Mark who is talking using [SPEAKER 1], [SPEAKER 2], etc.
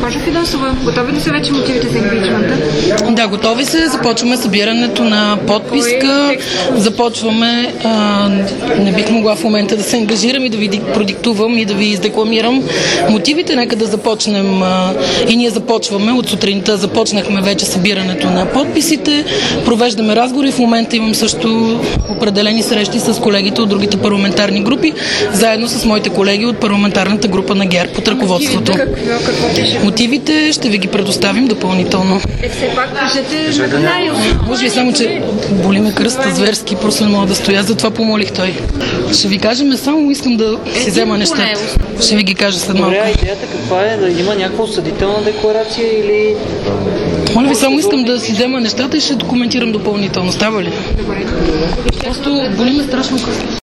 [SPEAKER 1] Госпожо Фидосова, готови ли са вече мотивите за импичмента?
[SPEAKER 2] Да, готови се. Започваме събирането на подписка. Започваме. Не бих могла в момента да се ангажирам и да ви продиктувам и да ви издекламирам мотивите. Нека да започнем. И ние започваме. От сутринта започнахме вече събирането на подписите. Провеждаме разговори. В момента имам също определени срещи с колегите от другите парламентарни групи, заедно с моите колеги от парламентарната група на ГЕРБ под ръководството. Мотивите ще ви ги предоставим допълнително.
[SPEAKER 1] Все пак кажете
[SPEAKER 2] Може би само, че боли ме кръста зверски, просто не мога да стоя, затова помолих той. Ще ви кажем, само искам да си взема нещата. Ще ви ги кажа след малко.
[SPEAKER 3] Добре, идеята каква е? Да има някаква осъдителна декларация или...
[SPEAKER 2] Моля ви, само искам да си взема нещата и ще документирам допълнително. Става ли? Просто боли ме страшно кръста.